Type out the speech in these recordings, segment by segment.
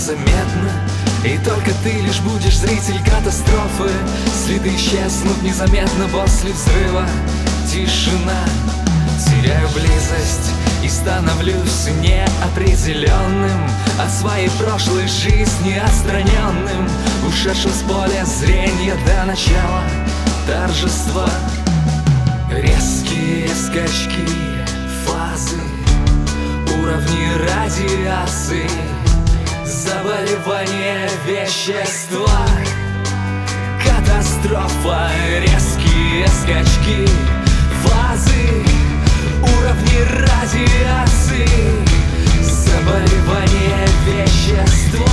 незаметно, и только ты лишь будешь зритель катастрофы. Следы исчезнут незаметно после взрыва. Тишина, теряю близость и становлюсь неопределенным, от своей прошлой жизни отстраненным, ушедшим с поля зрения до начала торжества. Резкие скачки, фазы, уровни радиации, заболевание вещества, катастрофа. Резкие скачки, фазы, уровни радиации, заболевание вещества.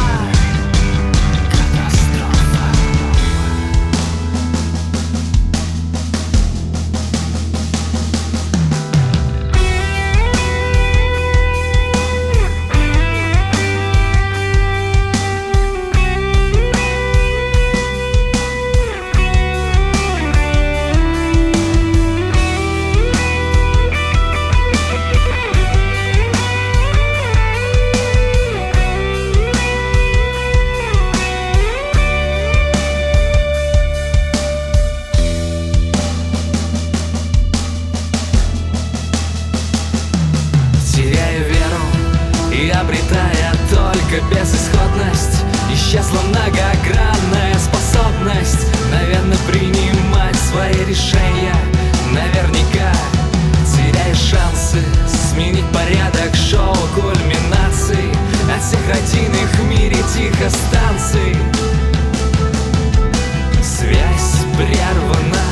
Теряя веру и обретая только безысходность, исчезла многогранная способность, наверное, принимать свои решения. Наверняка теряешь шансы сменить порядок шоу кульминаций от всех родийных в мире тихостанций. Связь прервана,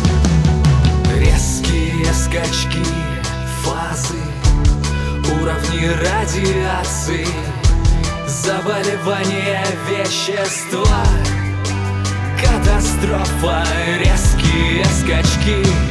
резкие скачки, фазы, уровни радиации, заболевание вещества, катастрофа. Резкие скачки,